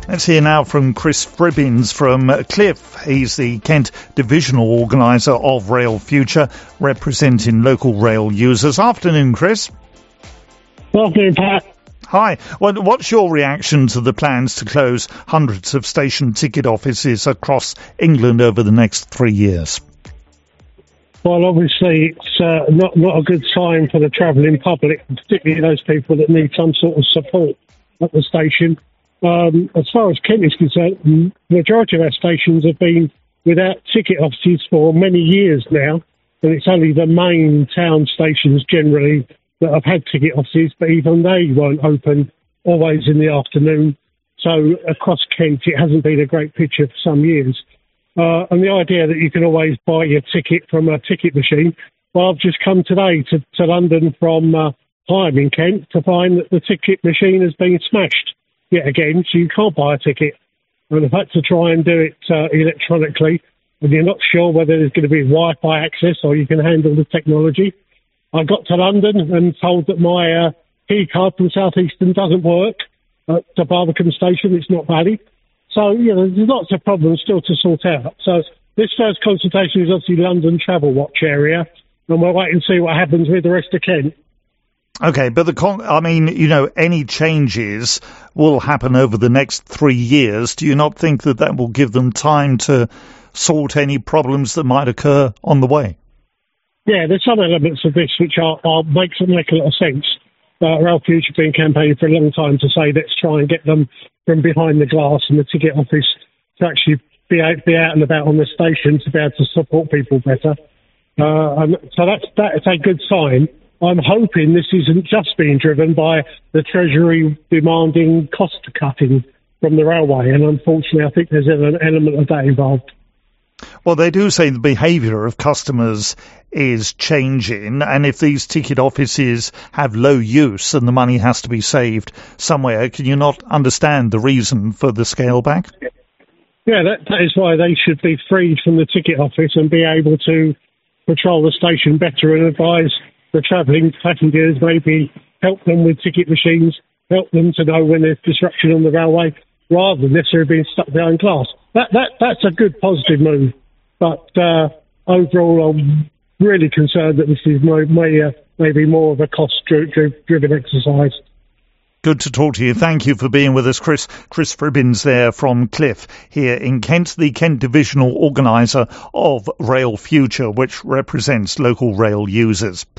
Let's hear now from Chris Fribbins from Cliff. He's the Kent Divisional Organiser of Rail Future, representing local rail users. Afternoon, Chris. Afternoon, Pat. Hi. What's your reaction to the plans to close hundreds of station ticket offices across England over the next 3 years? Well, obviously, it's not a good sign for the travelling public, particularly those people that need some sort of support at the station. As far as Kent is concerned, the majority of our stations have been without ticket offices for many years now, and it's only the main town stations generally that have had ticket offices, but even they weren't open always in the afternoon. So across Kent, it hasn't been a great picture for some years. And the idea that you can always buy your ticket from a ticket machine, well, I've just come today to London from Hyam in Kent to find that the ticket machine has been smashed yet again, so you can't buy a ticket. And I've had to try and do it electronically, and you're not sure whether there's going to be Wi-Fi access or you can handle the technology. I got to London and told that my key card from South Eastern doesn't work at the Barbican station. It's not valid. So, there's lots of problems still to sort out. So this first consultation is obviously London Travel Watch area, and we'll wait and see what happens with the rest of Kent. OK, but any changes will happen over the next 3 years. Do you not think that will give them time to sort any problems that might occur on the way? Yeah, there's some elements of this which make a lot of sense. Rail Future have been campaigning for a long time to say let's try and get them from behind the glass and the ticket office to actually be out and about on the station to be able to support people better. So that's a good sign. I'm hoping this isn't just being driven by the Treasury demanding cost cutting from the railway, and unfortunately I think there's an element of that involved. Well, they do say the behaviour of customers is changing, and if these ticket offices have low use and the money has to be saved somewhere, can you not understand the reason for the scale back? Yeah, that is why they should be freed from the ticket office and be able to patrol the station better and advise the travelling passengers, maybe help them with ticket machines, help them to know when there's disruption on the railway, rather than necessarily being stuck behind glass. That's a good positive move, but overall I'm really concerned that this is maybe more of a cost-driven exercise. Good to talk to you. Thank you for being with us, Chris. Chris Fribbins there from Cliff here in Kent, the Kent Divisional Organiser of Rail Future, which represents local rail users.